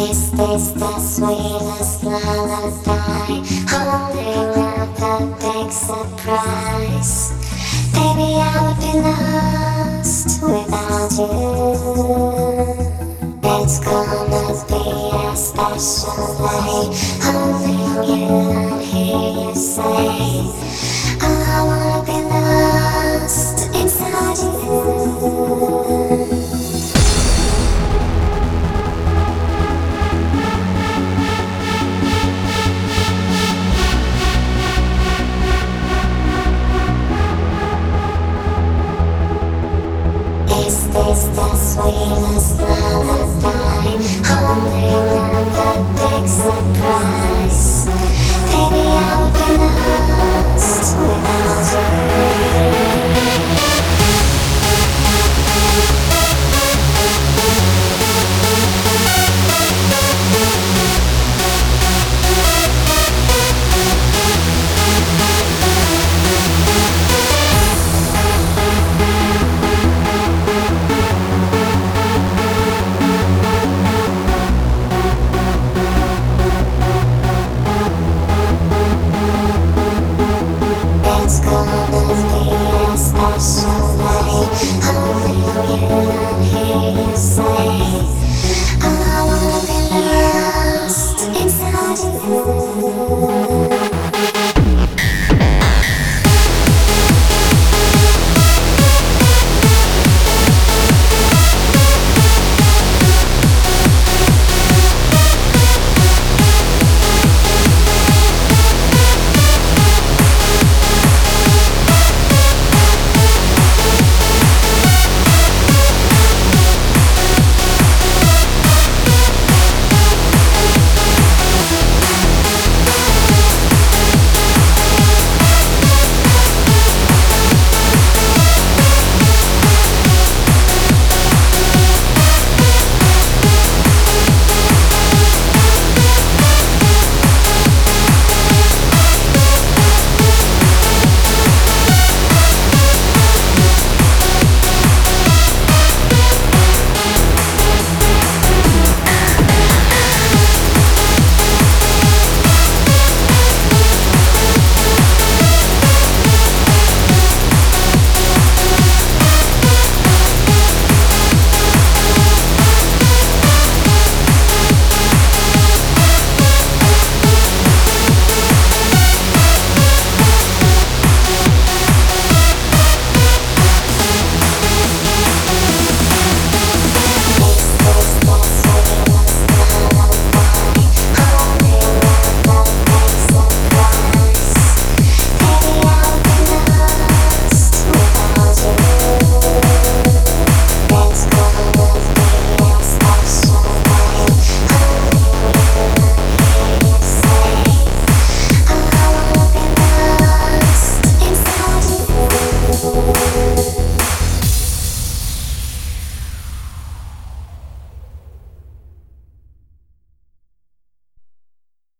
Is this the sweetest lullaby? Holding up a big surprise. Baby, I would be lost without you. It's gonna be a special day. Holding you and hear you say, oh, I wanna be lost inside you. Is this the sweetest lullaby? Holding on the big surprise.